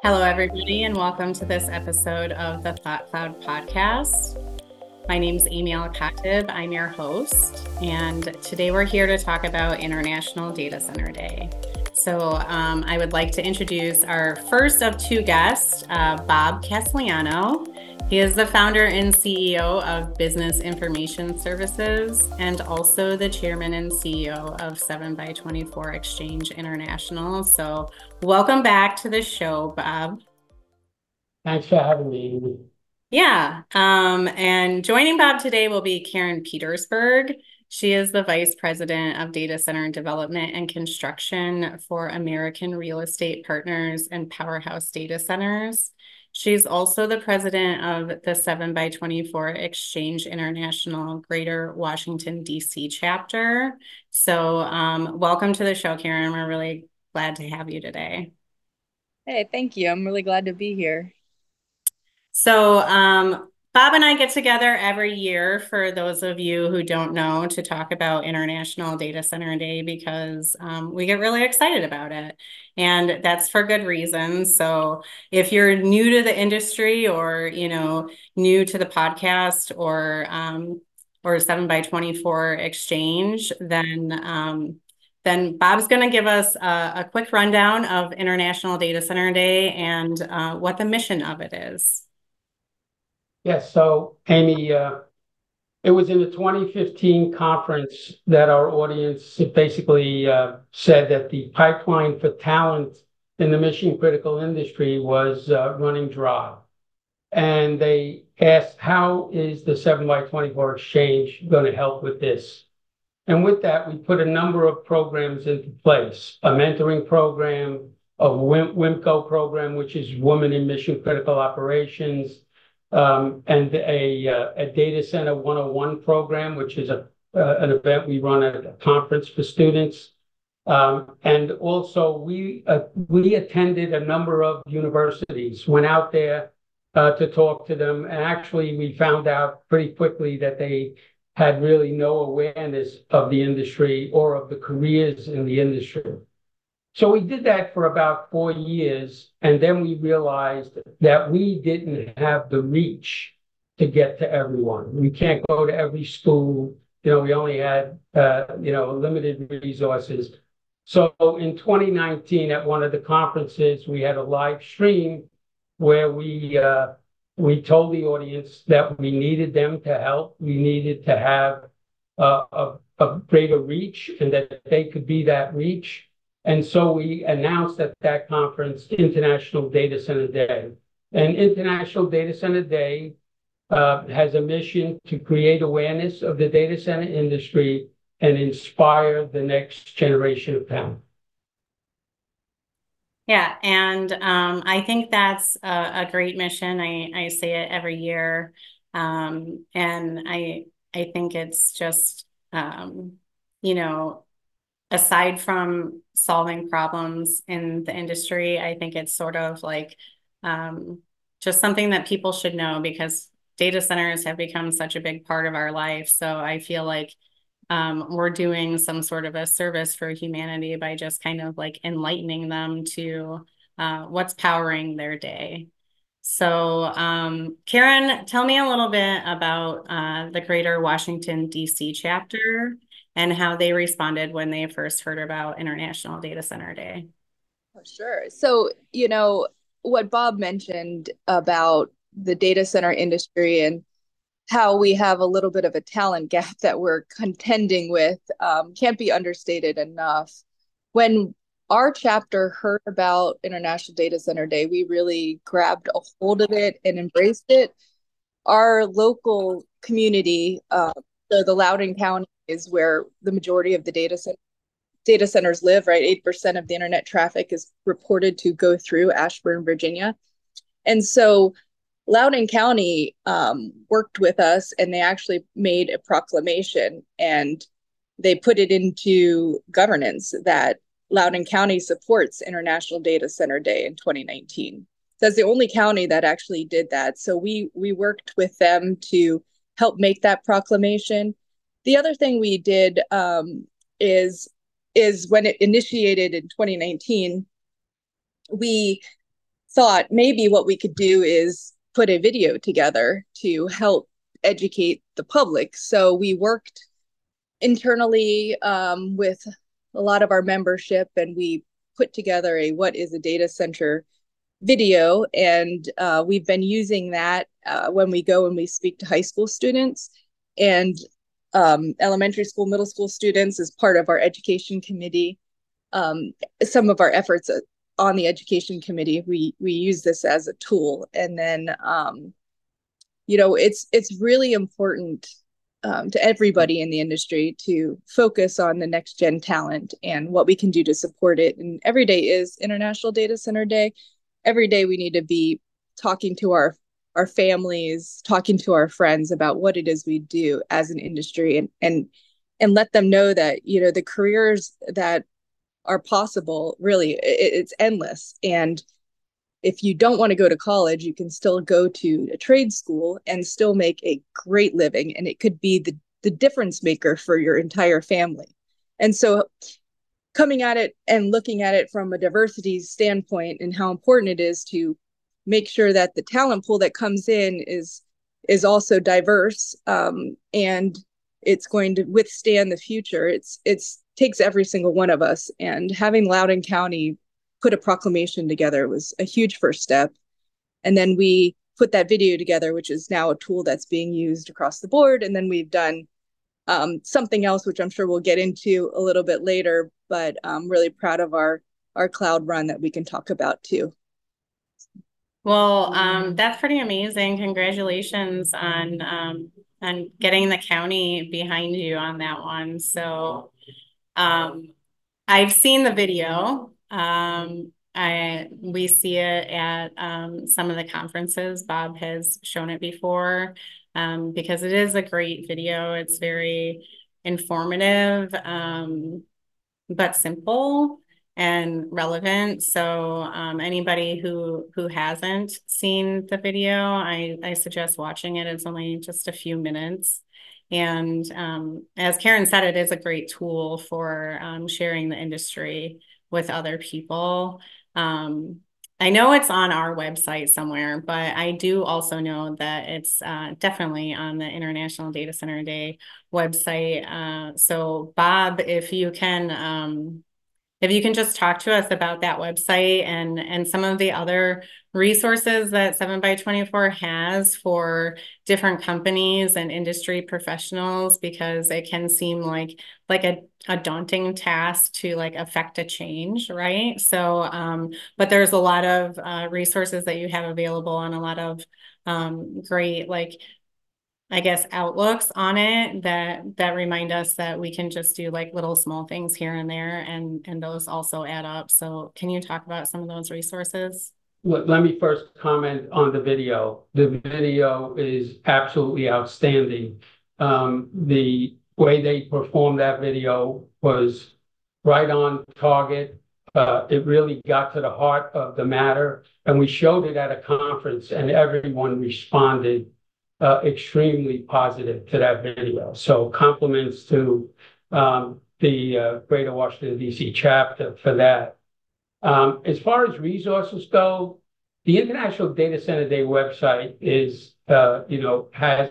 Hello, everybody, and welcome to this episode of the Thought Cloud podcast. My name is Amy Al-Khatib. I'm your host, and today we're here to talk about International Data Center Day. So I would like to introduce our first of two guests, Bob Castellano. He is the founder and CEO of Business Information Services and also the chairman and CEO of 7x24 Exchange International. So welcome back to the show, Bob. Thanks for having me. Yeah. And joining Bob today will be Karen Petersburg. She is the Vice President of Data Center Development and Construction for American Real Estate Partners and Powerhouse Data Centers. She's also the president of the 7x24 Exchange International Greater Washington, D.C. chapter. So welcome to the show, Karen. We're really glad to have you today. Hey, thank you. I'm really glad to be here. So Bob and I get together every year, for those of you who don't know, to talk about International Data Center Day because we get really excited about it. And that's for good reasons. So if you're new to the industry or, new to the podcast or 7x24 Exchange, then Bob's going to give us a quick rundown of International Data Center Day and what the mission of it is. Yes, so Amy, it was in the 2015 conference that our audience basically said that the pipeline for talent in the mission critical industry was running dry. And they asked, how is the 7x24 Exchange going to help with this? And with that, we put a number of programs into place, a mentoring program, a WIMCO program, which is Women in Mission Critical Operations, and a Data Center 101 program, which is an event we run at a conference for students. And also we attended a number of universities, went out there to talk to them. And actually, we found out pretty quickly that they had really no awareness of the industry or of the careers in the industry. So we did that for about 4 years, and then we realized that we didn't have the reach to get to everyone. We can't go to every school. We only had, limited resources. So in 2019, at one of the conferences, we had a live stream where we told the audience that we needed them to help. We needed to have a greater reach and that they could be that reach. And so we announced at that conference International Data Center Day. And International Data Center Day has a mission to create awareness of the data center industry and inspire the next generation of talent. Yeah, and I think that's a great mission. I say it every year, and I think it's just aside from solving problems in the industry, I think it's sort of like just something that people should know because data centers have become such a big part of our life. So I feel like we're doing some sort of a service for humanity by just kind of like enlightening them to what's powering their day. So Karen, tell me a little bit about the Greater Washington, D.C. chapter and how they responded when they first heard about International Data Center Day. Oh, sure. So, what Bob mentioned about the data center industry and how we have a little bit of a talent gap that we're contending with can't be understated enough. When our chapter heard about International Data Center Day, we really grabbed a hold of it and embraced it. Our local community, so the Loudoun County is where the majority of the data centers live, right? 8% of the internet traffic is reported to go through Ashburn, Virginia. And so Loudoun County worked with us and they actually made a proclamation and they put it into governance that Loudoun County supports International Data Center Day in 2019. That's the only county that actually did that. So we worked with them to help make that proclamation. The other thing we did is when it initiated in 2019, we thought maybe what we could do is put a video together to help educate the public. So we worked internally with a lot of our membership, and we put together a what is a data center video, and we've been using that when we go and we speak to high school students and elementary school, middle school students as part of our education committee. Some of our efforts on the education committee, we use this as a tool. And then, it's really important to everybody in the industry to focus on the next gen talent and what we can do to support it. And every day is International Data Center Day. Every day we need to be talking to our families, talking to our friends about what it is we do as an industry, and let them know that, the careers that are possible, really, it's endless. And if you don't want to go to college, you can still go to a trade school and still make a great living. And it could be the difference maker for your entire family. And so coming at it and looking at it from a diversity standpoint and how important it is to make sure that the talent pool that comes in is also diverse, and it's going to withstand the future. It's takes every single one of us, and having Loudoun County put a proclamation together was a huge first step. And then we put that video together, which is now a tool that's being used across the board. And then we've done something else, which I'm sure we'll get into a little bit later, but I'm really proud of our cloud run that we can talk about too. Well, that's pretty amazing. Congratulations on getting the county behind you on that one. So I've seen the video. We see it at some of the conferences. Bob has shown it before, because it is a great video. It's very informative, but simple and relevant. So anybody who hasn't seen the video, I suggest watching it. It's only just a few minutes. And as Karen said, it is a great tool for sharing the industry with other people. I know it's on our website somewhere, but I do also know that it's definitely on the International Data Center Day website. So Bob, if you can just talk to us about that website and some of the other resources that 7x24 has for different companies and industry professionals, because it can seem like a daunting task to affect a change, right? So, but there's a lot of resources that you have available and a lot of great, I guess, outlooks on it that remind us that we can just do little small things here and there, and those also add up. So can you talk about some of those resources? Let me first comment on the video. The video is absolutely outstanding. The way they performed that video was right on target. It really got to the heart of the matter, and we showed it at a conference, and everyone responded extremely positive to that video. So compliments to the Greater Washington, D.C. chapter for that. As far as resources go, the International Data Center Day website is, has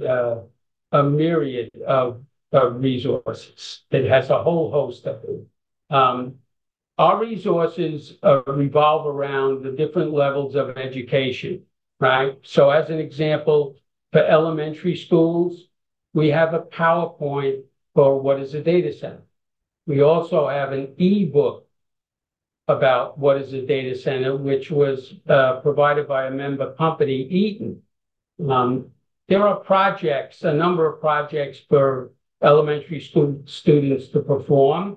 a myriad of resources. It has a whole host of them. Our resources revolve around the different levels of education, right? So as an example, for elementary schools, we have a PowerPoint for what is a data center. We also have an ebook about what is a data center, which was provided by a member company, Eaton. There are projects, a number of projects for elementary school students to perform.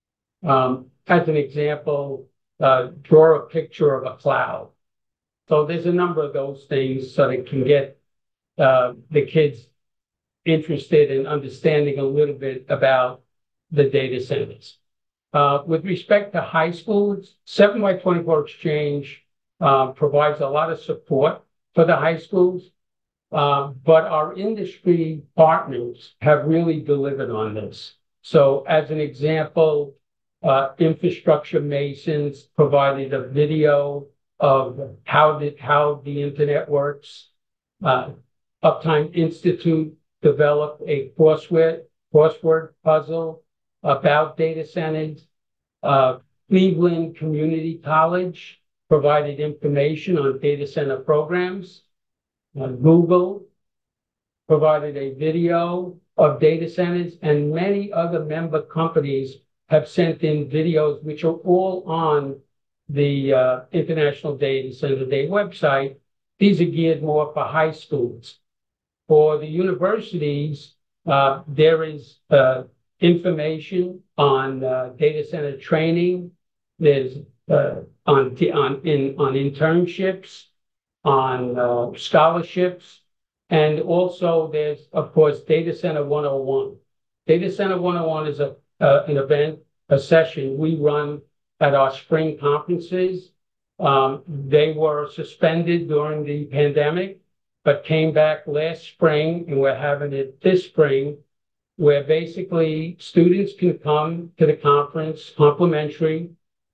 As an example, draw a picture of a cloud. So there's a number of those things so that can get the kids interested in understanding a little bit about the data centers. With respect to high schools, 7x24 Exchange provides a lot of support for the high schools, but our industry partners have really delivered on this. So as an example, Infrastructure Masons provided a video of how the internet works. Uptime Institute developed a crossword puzzle about data centers. Cleveland Community College provided information on data center programs. Google provided a video of data centers, and many other member companies have sent in videos, which are all on the International Data Center Day website. These are geared more for high schools. For the universities, there is information on data center training. There's on internships, on scholarships, and also there's, of course, Data Center 101. Data Center 101 is an event, a session we run at our spring conferences. They were suspended during the pandemic, but came back last spring, and we're having it this spring, where basically students can come to the conference complimentary.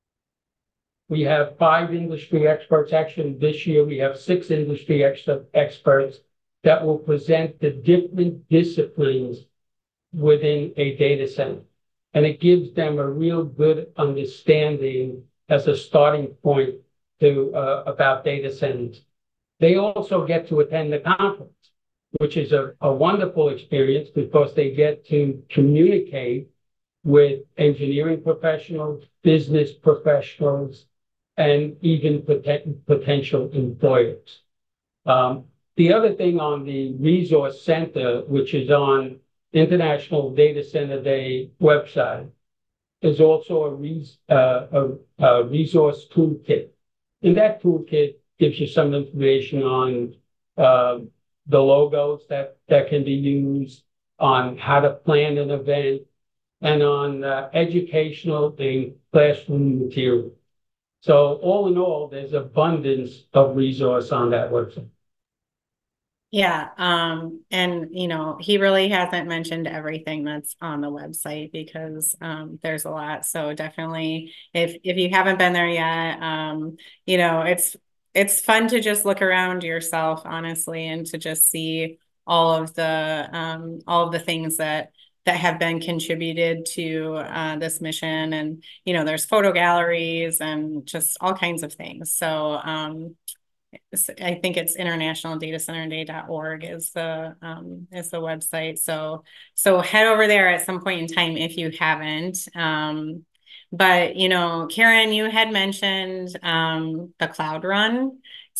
We have 5 industry experts. Actually, this year we have 6 industry experts that will present the different disciplines within a data center. And it gives them a real good understanding as a starting point to about data centers. They also get to attend the conference, which is a wonderful experience because they get to communicate with engineering professionals, business professionals, and even potential employers. The other thing on the Resource Center, which is on International Data Center Day website, is also a resource toolkit. And that toolkit gives you some information on the logos that can be used, on how to plan an event, and on educational and classroom material. So all in all, there's abundance of resource on that website. Yeah. And he really hasn't mentioned everything that's on the website because there's a lot. So definitely if you haven't been there yet, it's fun to just look around yourself, honestly, and to just see all of the things that have been contributed to this mission. And there's photo galleries and just all kinds of things. So I think it's internationaldatacenterday.org is the website. So head over there at some point in time if you haven't. But Karen, you had mentioned the Cloud Run.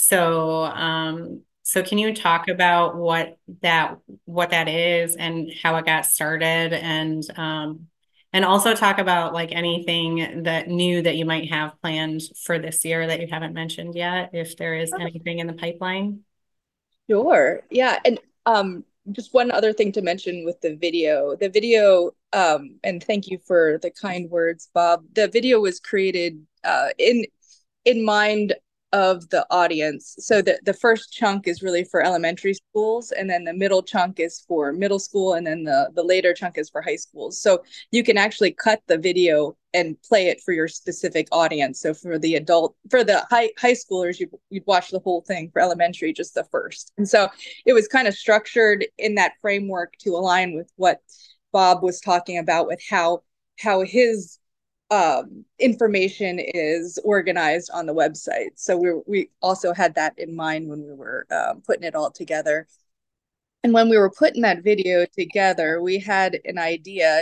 So can you talk about what that is and how it got started, and also talk about like anything that new that you might have planned for this year that you haven't mentioned yet, if there is anything in the pipeline? Sure. Yeah. And just one other thing to mention with the video. And thank you for the kind words, Bob. The video was created in mind of the audience. So the first chunk is really for elementary schools, and then the middle chunk is for middle school, and then the later chunk is for high schools. So you can actually cut the video and play it for your specific audience. So for the high schoolers, you'd watch the whole thing. For elementary, just the first. And so it was kind of structured in that framework to align with what Bob was talking about, with how his information is organized on the website. So we also had that in mind when we were putting it all together. And when we were putting that video together, we had an idea.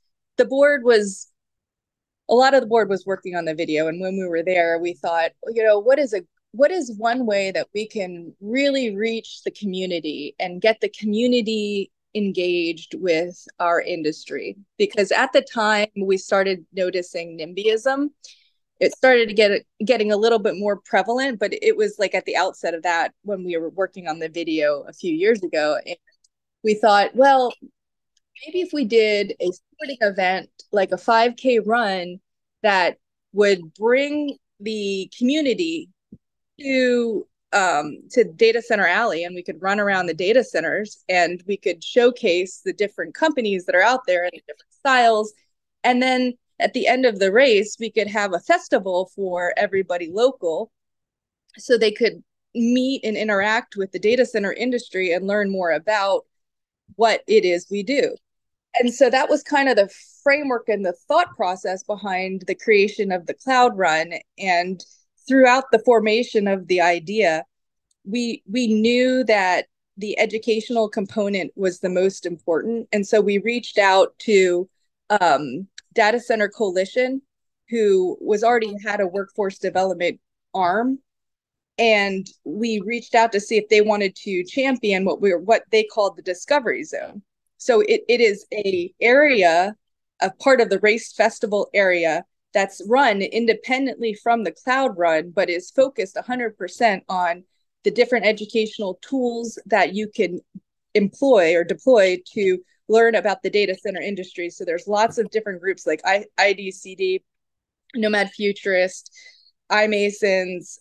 A lot of the board was working on the video. And when we were there, we thought, what is one way that we can really reach the community and get the community engaged with our industry? Because at the time we started noticing NIMBYism. It started getting a little bit more prevalent, but it was like at the outset of that when we were working on the video a few years ago. And we thought, well, maybe if we did a sporting event like a 5K run that would bring the community to Data Center Alley, and we could run around the data centers and we could showcase the different companies that are out there and the different styles. And then at the end of the race, we could have a festival for everybody local. so they could meet and interact with the data center industry and learn more about what it is we do. And so that was kind of the framework and the thought process behind the creation of the Cloud Run. And throughout the formation of the idea, we knew that the educational component was the most important. And so we reached out to Data Center Coalition, who was already had a workforce development arm. And we reached out to see if they wanted to champion what they called the Discovery Zone. So it is a area, a part of the race festival area that's run independently from the Cloud Run, but is focused 100% on the different educational tools that you can employ or deploy to learn about the data center industry. So there's lots of different groups like IDCD, Nomad Futurist, iMasons,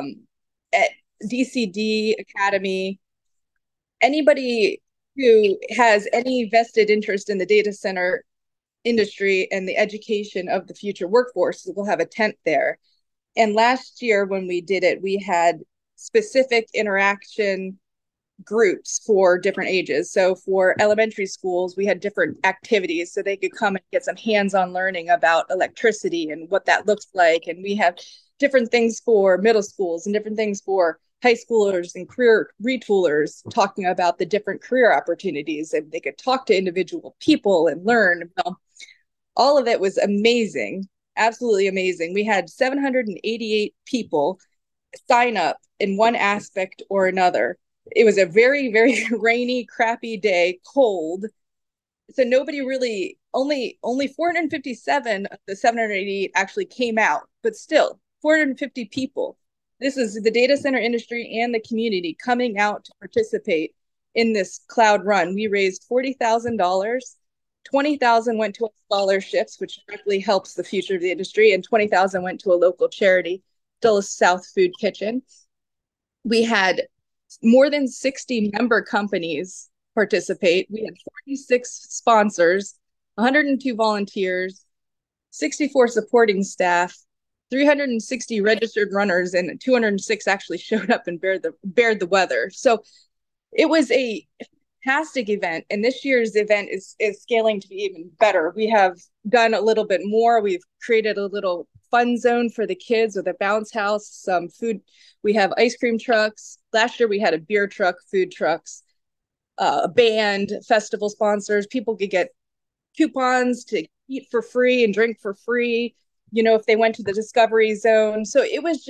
DCD Academy, anybody who has any vested interest in the data center industry and the education of the future workforce will have a tent there. And last year when we did it, we had specific interaction groups for different ages. So for elementary schools, we had different activities so they could come and get some hands-on learning about electricity and what that looks like. And we have different things for middle schools and different things for high schoolers and career retoolers, talking about the different career opportunities, and they could talk to individual people and learn. Well, all of it was amazing, absolutely amazing. We had 788 people sign up in one aspect or another. It was a very, very rainy, crappy day, cold. So nobody really, only 457 of the 788 actually came out, but still 450 people. This is the data center industry and the community coming out to participate in this Cloud Run. We raised $40,000. 20,000 went to scholarships, which directly helps the future of the industry, and 20,000 went to a local charity, Dulles South Food Kitchen. We had more than 60 member companies participate. We had 46 sponsors, 102 volunteers, 64 supporting staff, 360 registered runners, and 206 actually showed up and bared the weather. So it was a fantastic event, and this year's event is scaling to be even better. We have done a little bit more. We've created a little fun zone for the kids with a bounce house, some food. We have ice cream trucks. Last year we had a beer truck, food trucks, a band, festival sponsors. People could get coupons to eat for free and drink for free, if they went to the Discovery Zone. So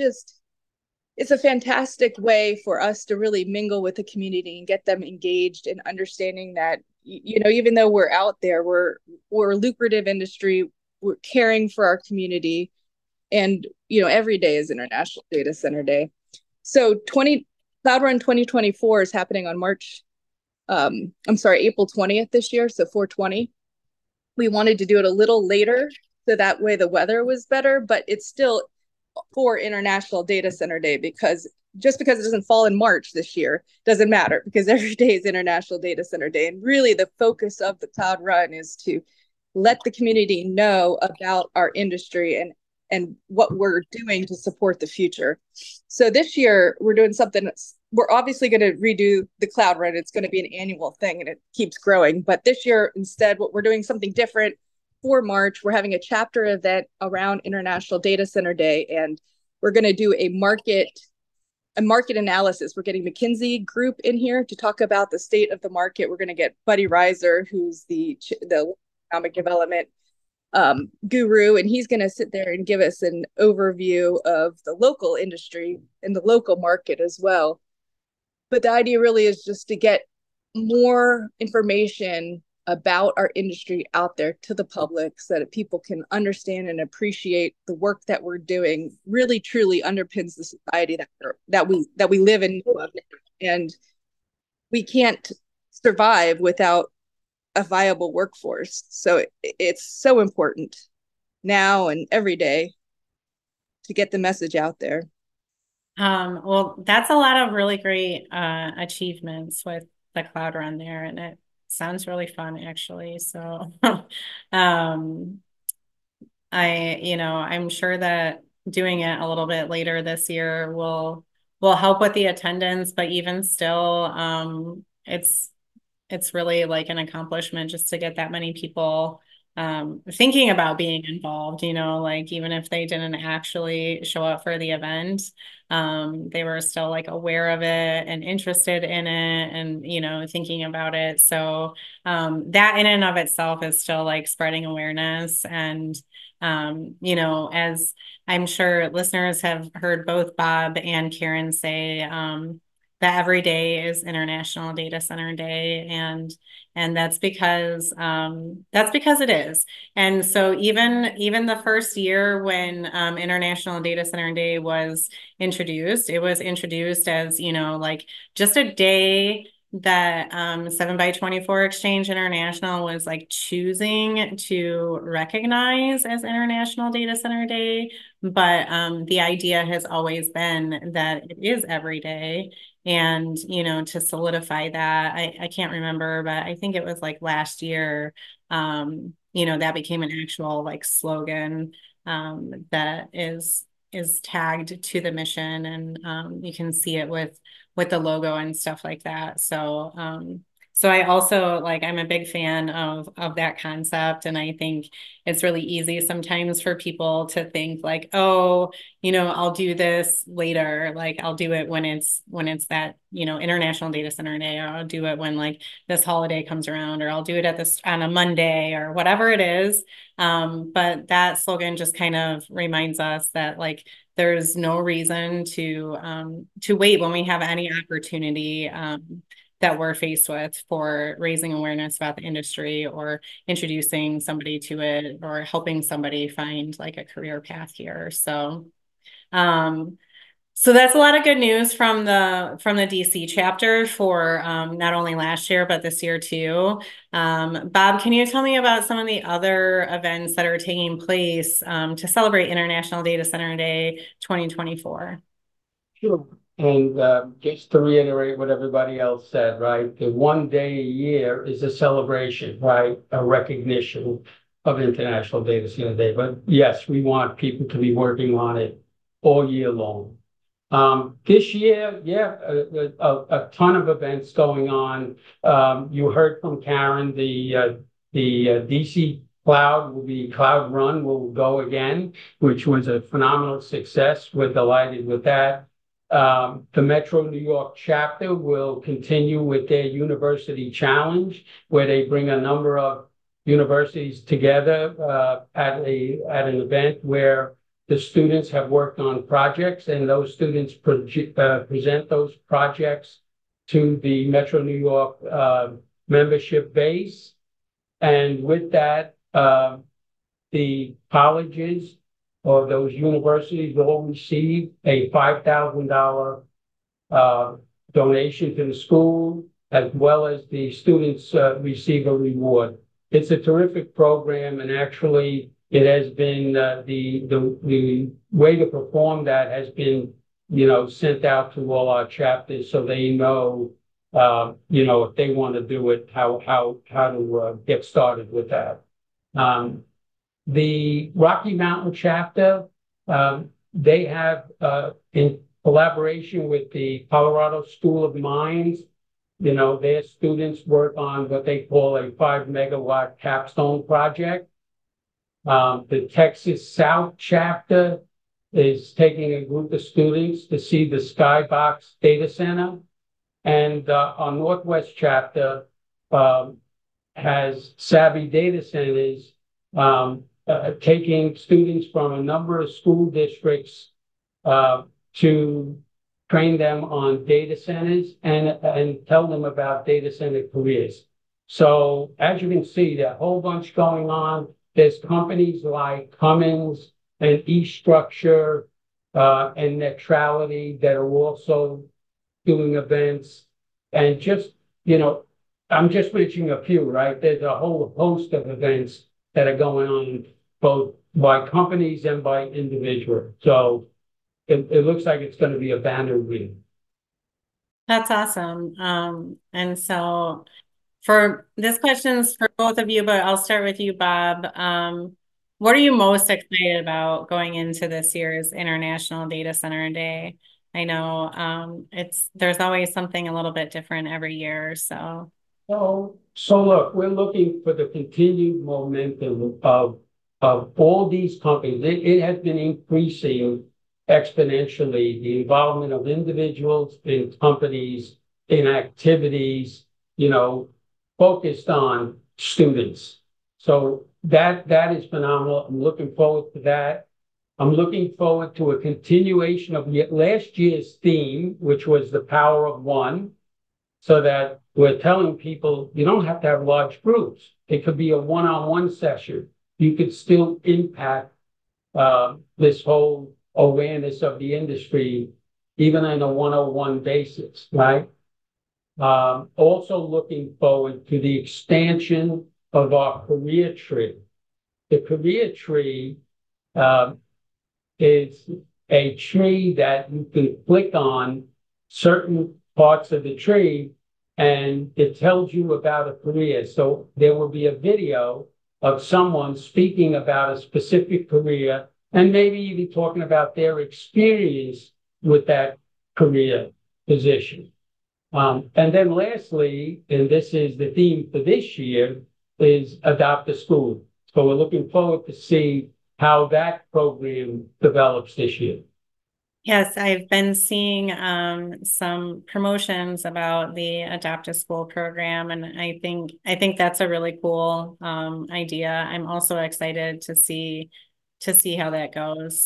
it's a fantastic way for us to really mingle with the community and get them engaged and understanding that, even though we're out there, we're a lucrative industry, we're caring for our community. And, every day is International Data Center Day. So Cloud Run 2024 is happening on April 20th this year, so 4/20. We wanted to do it a little later, so that way the weather was better, but it's still for International Data Center Day, because just because it doesn't fall in March this year doesn't matter, because every day is International Data Center Day. And really the focus of the Cloud Run is to let the community know about our industry and what we're doing to support the future. So this year we're doing something. We're obviously going to redo the Cloud Run. It's going to be an annual thing and it keeps growing. But this year, instead, what we're doing something different for March. We're having a chapter event around International Data Center Day, and we're going to do a market analysis. We're getting McKinsey Group in here to talk about the state of the market. We're going to get Buddy Reiser, who's the economic development guru, and he's going to sit there and give us an overview of the local industry and the local market as well. But the idea really is just to get more information about our industry out there to the public so that people can understand and appreciate the work that we're doing really truly underpins the society that we live in. And we can't survive without a viable workforce. So it's so important now and every day to get the message out there. Well, that's a lot of really great achievements with the Cloud Run there, and it sounds really fun actually. So I'm sure that doing it a little bit later this year will will help with the attendance, but even still, it's really like an accomplishment just to get that many people thinking about being involved, you know, like even if they didn't actually show up for the event, they were still like aware of it and interested in it and, you know, thinking about it. So that in and of itself is still like spreading awareness. And you know, as I'm sure listeners have heard both Bob and Karen say, that every day is International Data Center Day, and that's because it is. And so even the first year when International Data Center Day was introduced, it was introduced as, you know, like just a day that 7x24 Exchange International was like choosing to recognize as International Data Center Day. But the idea has always been that it is every day. And, you know, to solidify that, I can't remember, but I think it was like last year, you know, that became an actual like slogan that is tagged to the mission, and you can see it with the logo and stuff like that. So so I also like, I'm a big fan of that concept, and I think it's really easy sometimes for people to think like, oh, you know, I'll do this later, like I'll do it when it's that, you know, International Data Center Day, or I'll do it when like this holiday comes around, or I'll do it at this on a Monday or whatever it is. But that slogan just kind of reminds us that like there's no reason to wait when we have any opportunity that we're faced with for raising awareness about the industry, or introducing somebody to it, or helping somebody find like a career path here. Um, so that's a lot of good news from the DC chapter for not only last year, but this year too. Bob, can you tell me about some of the other events that are taking place to celebrate International Data Center Day 2024? Sure. And just to reiterate what everybody else said, right? The one day a year is a celebration, right? A recognition of International Data Center Day. But yes, we want people to be working on it all year long. This year, yeah, a ton of events going on. You heard from Karen, the DC Cloud Run will go again, which was a phenomenal success. We're delighted with that. The Metro New York chapter will continue with their University Challenge, where they bring a number of universities together at an event where the students have worked on projects, and those students present those projects to the Metro New York membership base. And with that, the colleges or those universities will receive a $5,000 donation to the school, as well as the students receive a reward. It's a terrific program, and actually it has been the way to perform that has been, you know, sent out to all our chapters so they know, you know, if they want to do it, how to get started with that. The Rocky Mountain chapter, they have, in collaboration with the Colorado School of Mines, you know, their students work on what they call a 5 megawatt capstone project. The Texas South chapter is taking a group of students to see the Skybox data center. And our Northwest chapter has Savvy Data Centers, taking students from a number of school districts to train them on data centers and tell them about data center careers. So as you can see, there's a whole bunch going on. There's companies like Cummins and eStructure and Neutrality that are also doing events. And just, you know, I'm just mentioning a few, right? There's a whole host of events that are going on both by companies and by individuals. So it looks like it's going to be a banner week. That's awesome. And so for this question's for both of you, but I'll start with you, Bob. What are you most excited about going into this year's International Data Center Day? I know there's always something a little bit different every year. So look, we're looking for the continued momentum of all these companies. It has been increasing exponentially, the involvement of individuals in companies, in activities, you know, focused on students. So that is phenomenal. I'm looking forward to that. I'm looking forward to a continuation of last year's theme, which was the power of one, so that we're telling people you don't have to have large groups. It could be a one-on-one session. You could still impact this whole awareness of the industry, even on a one-on-one basis, right? Also looking forward to the expansion of our career tree. The career tree uh, is a tree that you can click on certain parts of the tree and it tells you about a career. So there will be a video of someone speaking about a specific career and maybe even talking about their experience with that career position. And then lastly, and this is the theme for this year, is Adopt a School. So we're looking forward to see how that program develops this year. Yes, I've been seeing some promotions about the Adopt a School program, and I think that's a really cool idea. I'm also excited to see how that goes.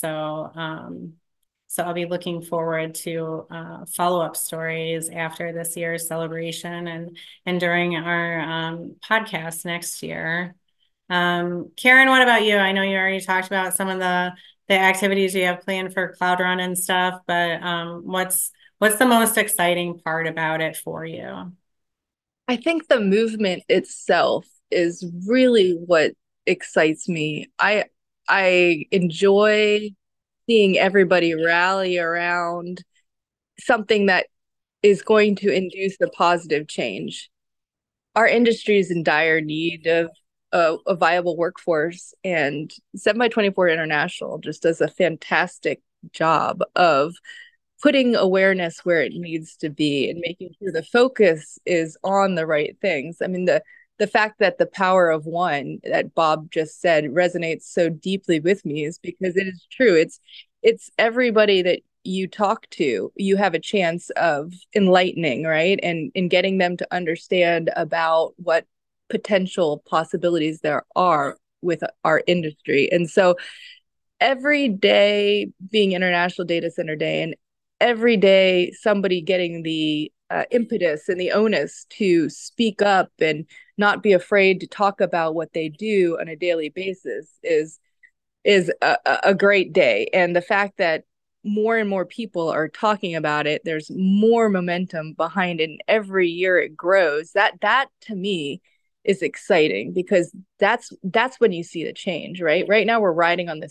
So I'll be looking forward to follow-up stories after this year's celebration and during our podcast next year. Karen, what about you? I know you already talked about some of the activities you have planned for Cloud Run and stuff, but what's the most exciting part about it for you? I think the movement itself is really what excites me. I enjoy seeing everybody rally around something that is going to induce a positive change. Our industry is in dire need of a viable workforce, and 7 by 24 International just does a fantastic job of putting awareness where it needs to be and making sure the focus is on the right things. I mean, the fact that the power of one that Bob just said resonates so deeply with me is because it is true. It's everybody that you talk to, you have a chance of enlightening, right? And in getting them to understand about what potential possibilities there are with our industry. And so every day being International Data Center Day, and every day somebody getting the impetus and the onus to speak up and not be afraid to talk about what they do on a daily basis is a great day. And the fact that more and more people are talking about it, there's more momentum behind it, and every year it grows. That to me is exciting, because that's when you see the change, right? Right now we're riding on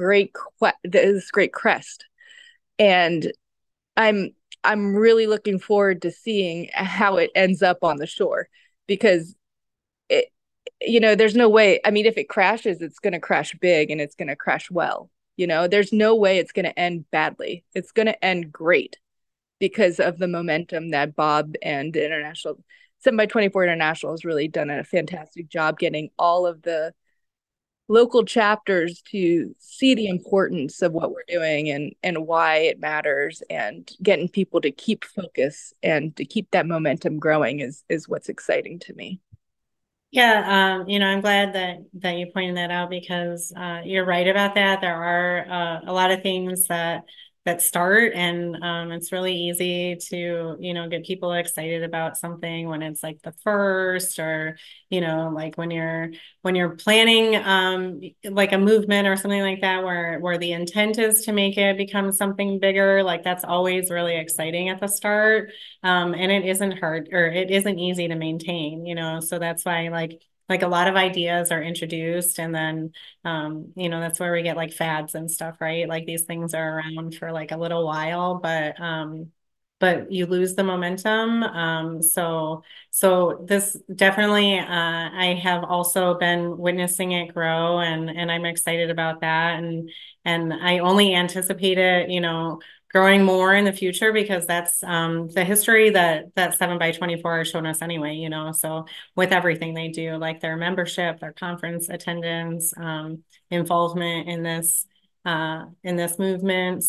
this great crest, and I'm I'm really looking forward to seeing how it ends up on the shore, because it there's no way. I mean, if it crashes, it's going to crash big and it's going to crash well. There's no way it's going to end badly. It's going to end great because of the momentum that Bob and the International 7 by 24 International has really done a fantastic job getting all of the local chapters to see the importance of what we're doing and why it matters, and getting people to keep focus and to keep that momentum growing is what's exciting to me. Yeah, I'm glad that you pointed that out, because you're right about that. There are a lot of things that start, and it's really easy to get people excited about something when it's like the first, or like when you're planning like a movement or something like that, where the intent is to make it become something bigger. Like, that's always really exciting at the start. And it isn't hard, or it isn't easy to maintain, so that's why like a lot of ideas are introduced, and then that's where we get like fads and stuff, right? Like, these things are around for like a little while, but you lose the momentum. So this definitely, I have also been witnessing it grow, and I'm excited about that. And I only anticipate it, growing more in the future, because that's the history that 7 by 24 has shown us anyway, you know. So with everything they do, like their membership, their conference attendance, involvement in this movement.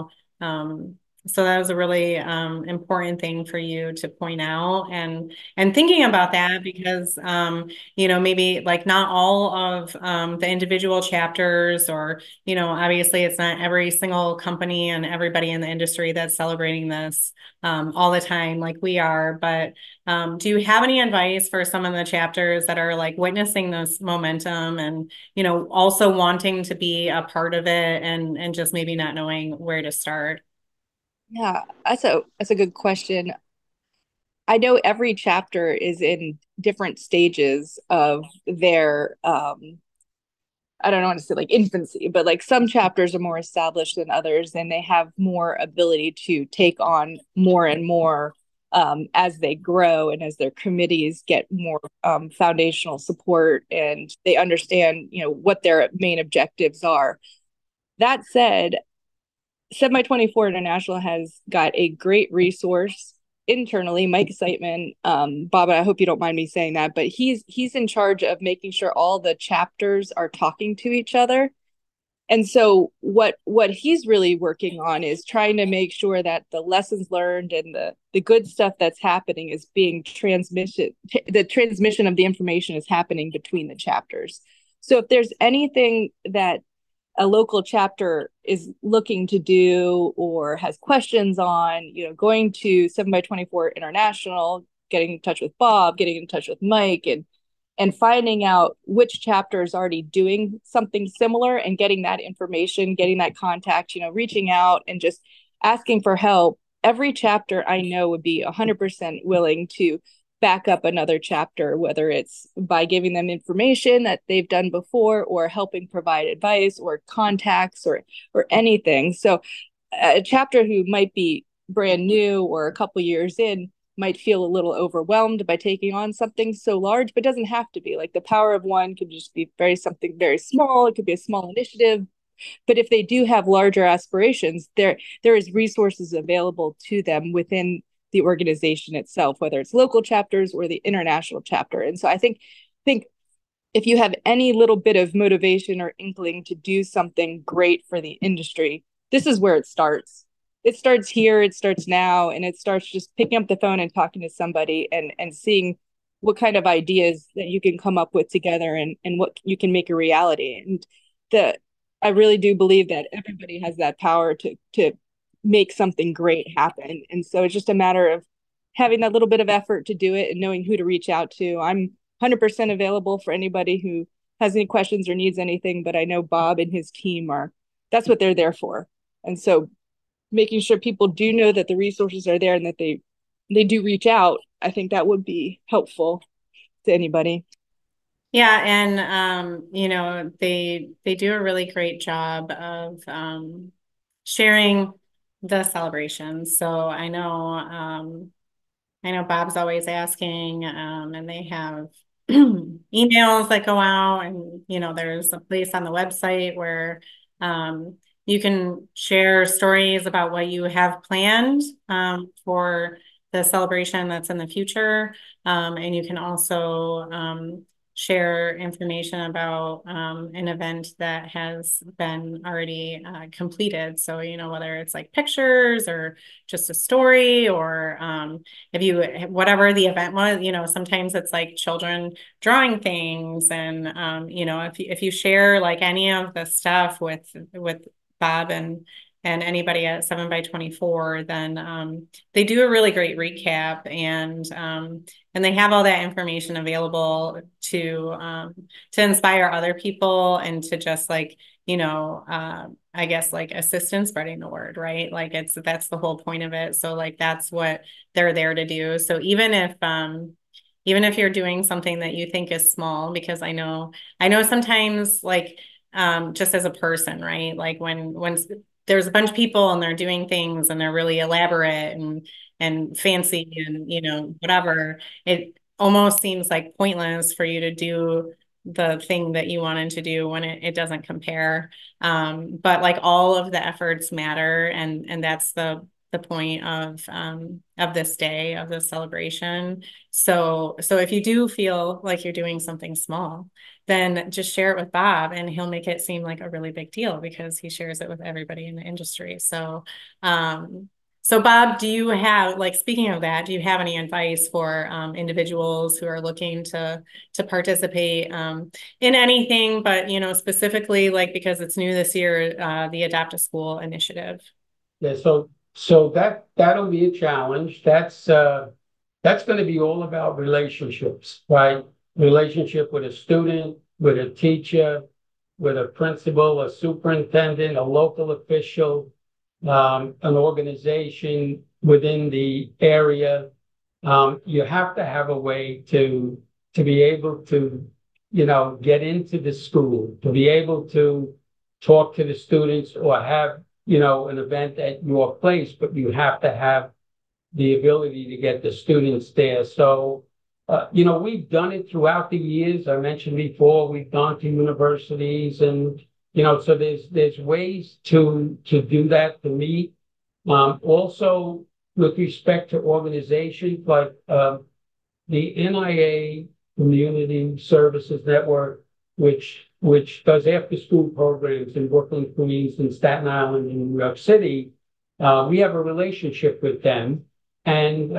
So that was a really important thing for you to point out, and thinking about that, because you know, maybe like not all of the individual chapters, or you know, obviously it's not every single company and everybody in the industry that's celebrating this all the time like we are. But do you have any advice for some of the chapters that are like witnessing this momentum, and you know, also wanting to be a part of it, and just maybe not knowing where to start? Yeah, that's a good question. I know every chapter is in different stages of their I don't want to say like infancy, but like some chapters are more established than others, and they have more ability to take on more and more as they grow and as their committees get more foundational support and they understand, you know, what their main objectives are. That said, 7 by 24 International has got a great resource internally. Mike Siteman, Bob, I hope you don't mind me saying that, but he's in charge of making sure all the chapters are talking to each other. And so what he's really working on is trying to make sure that the lessons learned and the good stuff that's happening is being transmission. The transmission of the information is happening between the chapters. So if there's anything that a local chapter is looking to do or has questions on, you know, going to 7 by 24 International, getting in touch with Bob, getting in touch with Mike, and finding out which chapter is already doing something similar and getting that information, getting that contact, you know, reaching out and just asking for help. Every chapter I know would be 100% willing to back up another chapter, whether it's by giving them information that they've done before or helping provide advice or contacts or anything. So a chapter who might be brand new or a couple years in might feel a little overwhelmed by taking on something so large, but doesn't have to be. Like the power of one could just be something very small. It could be a small initiative. But if they do have larger aspirations, there is resources available to them within the organization itself, whether it's local chapters or the international chapter. And so I think if you have any little bit of motivation or inkling to do something great for the industry, this is where it starts. It starts here, it starts now, and it starts just picking up the phone and talking to somebody and seeing what kind of ideas that you can come up with together and what you can make a reality. And I really do believe that everybody has that power to make something great happen. And so it's just a matter of having that little bit of effort to do it and knowing who to reach out to. I'm 100% available for anybody who has any questions or needs anything, but I know Bob and his team that's what they're there for. And so making sure people do know that the resources are there and that they do reach out, I think that would be helpful to anybody. Yeah, and you know, they do a really great job of sharing the celebrations. So I know Bob's always asking, and they have emails that go out, and you know, there's a place on the website where you can share stories about what you have planned for the celebration that's in the future, and you can also share information about an event that has been already completed. So, you know, whether it's like pictures or just a story, or if you, whatever the event was, you know, sometimes it's like children drawing things. And, you know, if you share like any of the stuff with Bob and anybody at 7 by 24, then they do a really great recap, and they have all that information available to inspire other people, and to just like, you know, I guess like assist in spreading the word, right? Like that's the whole point of it. So like that's what they're there to do. So even if you're doing something that you think is small, because I know sometimes like just as a person, right? Like when there's a bunch of people and they're doing things and they're really elaborate and fancy and, you know, whatever, it almost seems like pointless for you to do the thing that you wanted to do when it doesn't compare. But like all of the efforts matter, and that's the point of this day, of this celebration. So if you do feel like you're doing something small, then just share it with Bob, and he'll make it seem like a really big deal because he shares it with everybody in the industry. So Bob, do you have, like, speaking of that, do you have any advice for individuals who are looking to participate in anything, but specifically, like, because it's new this year, the Adopt a School initiative? Yeah, so that'll be a challenge. That's going to be all about relationships, right? Relationship with a student, with a teacher, with a principal, a superintendent, a local official, an organization within the area. You have to have a way to be able to, get into the school, to be able to talk to the students or have, an event at your place, but you have to have the ability to get the students there. So, we've done it throughout the years. I mentioned before, we've gone to universities and, so there's ways to do that, to meet. Also, with respect to organizations like the NIA Community Services Network, which does after-school programs in Brooklyn, Queens, and Staten Island, and New York City, we have a relationship with them, and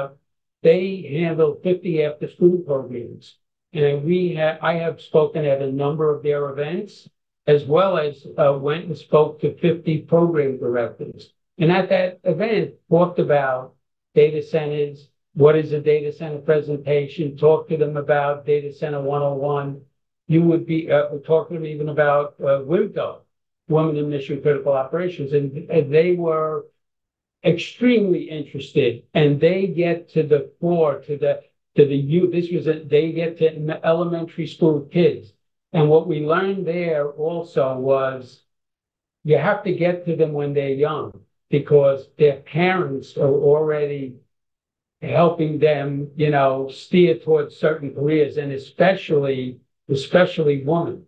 they handle 50 after-school programs. And I have spoken at a number of their events, as well as went and spoke to 50 program directors. And at that event, talked about data centers, what is a data center presentation, talk to them about Data Center 101. You would be talking to them even about WIMCO, Women in Mission Critical Operations, and they were extremely interested, and they get to the core, to the youth. They get to elementary school kids. And what we learned there also was you have to get to them when they're young, because their parents are already helping them, steer towards certain careers, and especially women.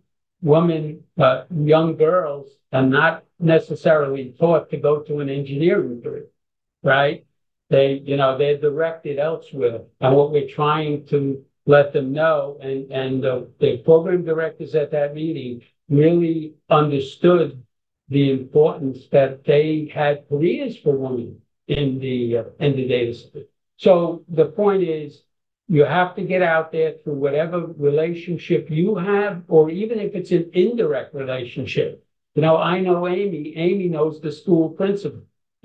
Young girls are not necessarily taught to go to an engineering career, right? They're directed elsewhere. And what we're trying to let them know, and the program directors at that meeting really understood the importance that they had careers for women in the data center. So the point is, you have to get out there through whatever relationship you have, or even if it's an indirect relationship. I know Amy. Amy knows the school principal.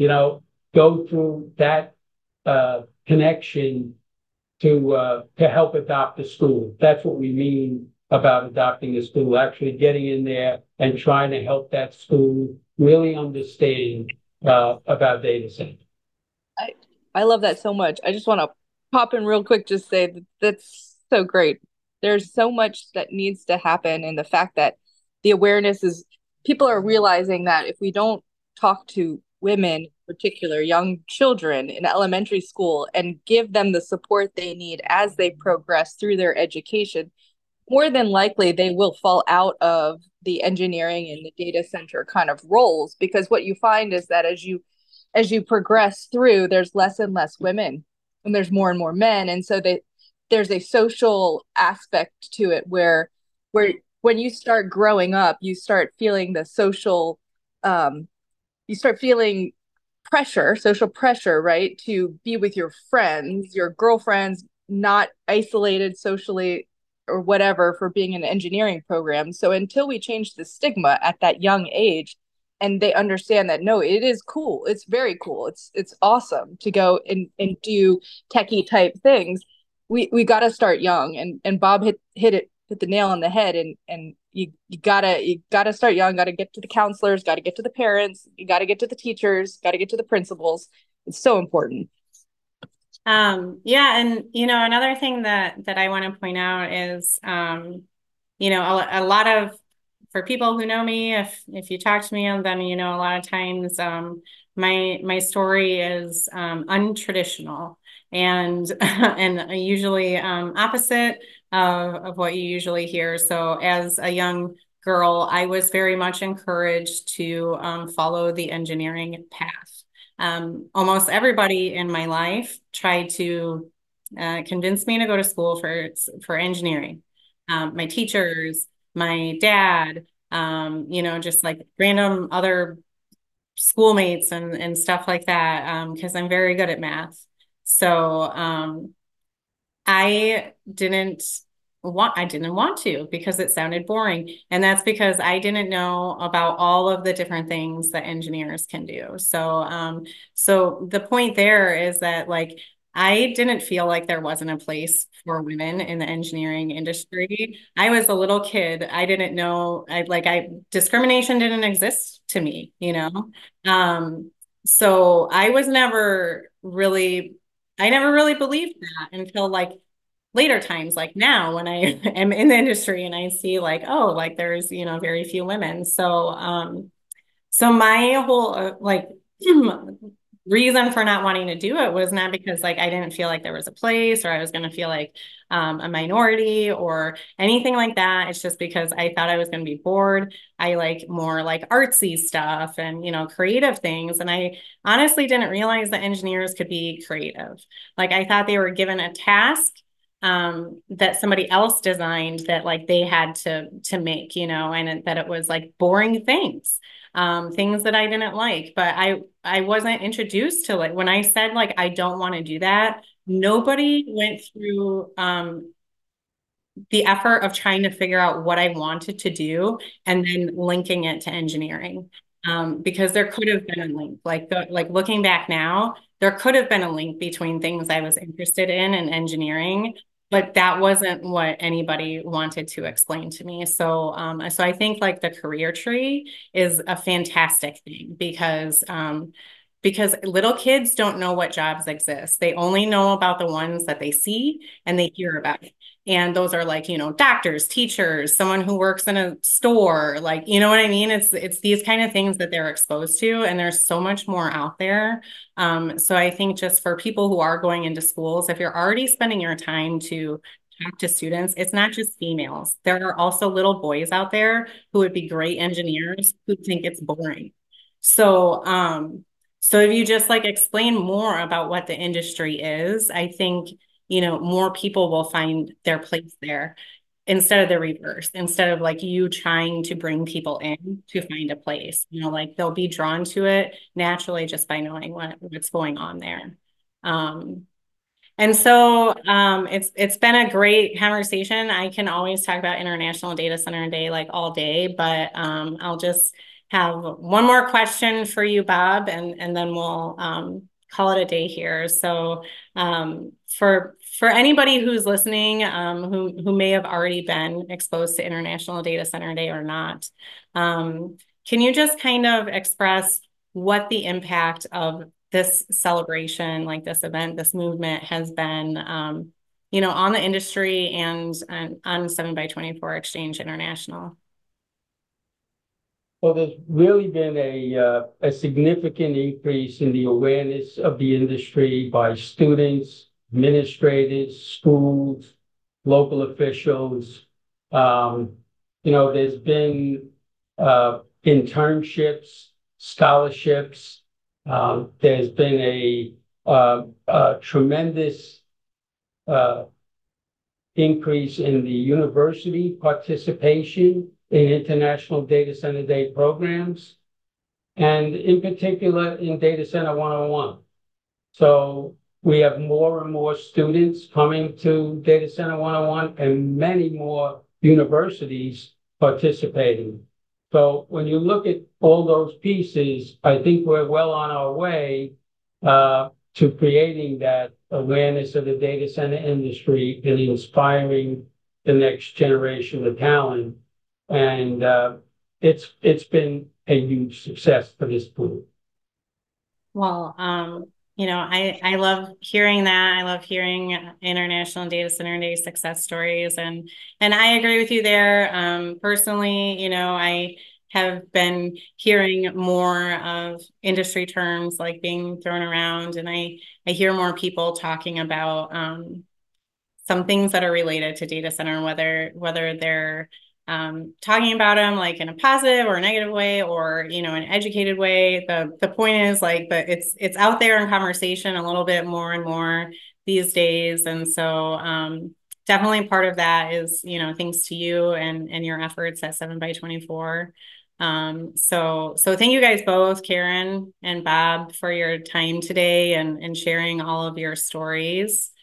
Go through that connection to help adopt a school. That's what we mean about adopting a school, actually getting in there and trying to help that school really understand about data centers. I love that so much. I just want to pop in real quick, just say that's so great. There's so much that needs to happen, and the fact that the awareness is, people are realizing that if we don't talk to women, in particular young children in elementary school, and give them the support they need as they progress through their education, more than likely they will fall out of the engineering and the data center kind of roles, because what you find is that as you progress through, there's less and less women and there's more and more men. And so there's a social aspect to it where when you start growing up, you start feeling the social, you start feeling social pressure, right? To be with your friends, your girlfriends, not isolated socially or whatever for being in an engineering program. So until we change the stigma at that young age, and they understand that, no, it is cool. It's very cool. It's awesome to go and do techie type things. We got to start young, and Bob hit the nail on the head. And you gotta start young. Got to get to the counselors. Got to get to the parents. You got to get to the teachers. Got to get to the principals. It's so important. Yeah, and another thing that I want to point out is a lot of, for people who know me, if you talk to me, then a lot of times my story is untraditional and and usually opposite of what you usually hear. So as a young girl, I was very much encouraged to follow the engineering path. Almost everybody in my life tried to convince me to go to school for engineering. My teachers, my dad, just like random other schoolmates and stuff like that, because I'm very good at math. So I didn't want to because it sounded boring. And that's because I didn't know about all of the different things that engineers can do. So the point there is that like I didn't feel like there wasn't a place for women in the engineering industry. I was a little kid. I didn't know I discrimination didn't exist to me, you know? So I never really believed that until like later times, like now when I am in the industry and I see like, oh, like there's, very few women. So my whole like reason for not wanting to do it was not because like I didn't feel like there was a place or I was going to feel like a minority or anything like that. It's just because I thought I was going to be bored. I like more like artsy stuff and, creative things. And I honestly didn't realize that engineers could be creative. Like I thought they were given a task that somebody else designed that like they had to make, and that it was like boring things, things that I didn't like. But I wasn't introduced to like when I said like I don't want to do that, nobody went through the effort of trying to figure out what I wanted to do and then linking it to engineering. Because there could have been a link, like looking back now, there could have been a link between things I was interested in and engineering, but that wasn't what anybody wanted to explain to me. So I think like the career tree is a fantastic thing because little kids don't know what jobs exist. They only know about the ones that they see and they hear about. And those are like, doctors, teachers, someone who works in a store, like, you know what I mean? It's these kind of things that they're exposed to, and there's so much more out there. So I think just for people who are going into schools, if you're already spending your time to talk to students, it's not just females. There are also little boys out there who would be great engineers who think it's boring. So, so if you just like explain more about what the industry is, I think more people will find their place there instead of the reverse, instead of like you trying to bring people in to find a place, like they'll be drawn to it naturally just by knowing what's going on there. And so it's been a great conversation. I can always talk about International Data Center Day like all day, but I'll just have one more question for you, Bob, and then we'll call it a day here. So for anybody who's listening, who may have already been exposed to International Data Center Day or not, can you just kind of express what the impact of this celebration, like this event, this movement has been, on the industry and on 7x24 Exchange International? Well, there's really been a significant increase in the awareness of the industry by students, administrators, schools, local officials. There's been internships, scholarships. There's been a tremendous increase in the university participation in International Data Center Day programs, and in particular in Data Center 101. So we have more and more students coming to Data Center 101 and many more universities participating. So when you look at all those pieces, I think we're well on our way to creating that awareness of the data center industry and inspiring the next generation of talent. And it's been a huge success for this group. Well, I love hearing that. I love hearing International Data Center Day success stories, and I agree with you there. Personally, I have been hearing more of industry terms like being thrown around, and I hear more people talking about some things that are related to data center, whether they're talking about them like in a positive or a negative way, or an educated way. The point is like, but it's out there in conversation a little bit more and more these days, and so definitely part of that is thanks to you and your efforts at 7x24. So thank you guys both, Karen and Bob, for your time today and sharing all of your stories.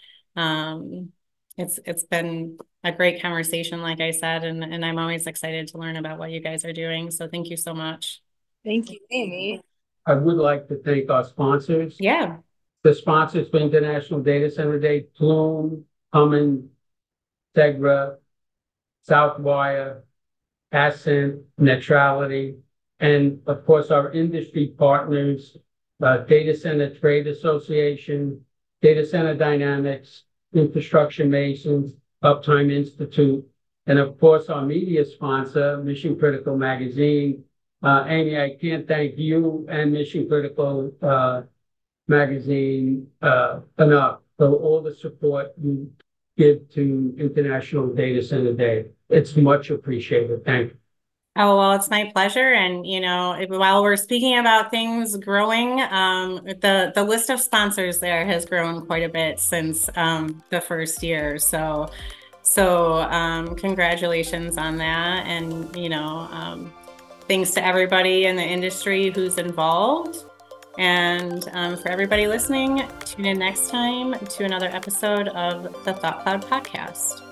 It's been a great conversation, like I said, and I'm always excited to learn about what you guys are doing. So thank you so much. Thank you, Amy. I would like to thank our sponsors. Yeah. The sponsors for International Data Center Day: Plume, Cummins, Tegra, Southwire, Ascent, Neutrality, and of course our industry partners, Data Center Trade Association, Data Center Dynamics, Infrastructure Masons, Uptime Institute, and of course our media sponsor, Mission Critical Magazine. Amy, I can't thank you and Mission Critical Magazine enough for all the support you give to International Data Center Day. It's much appreciated. Thank you. Oh, well, it's my pleasure. And, while we're speaking about things growing, the list of sponsors there has grown quite a bit since the first year. So congratulations on that. And, thanks to everybody in the industry who's involved. And for everybody listening, tune in next time to another episode of the Thought Cloud Podcast.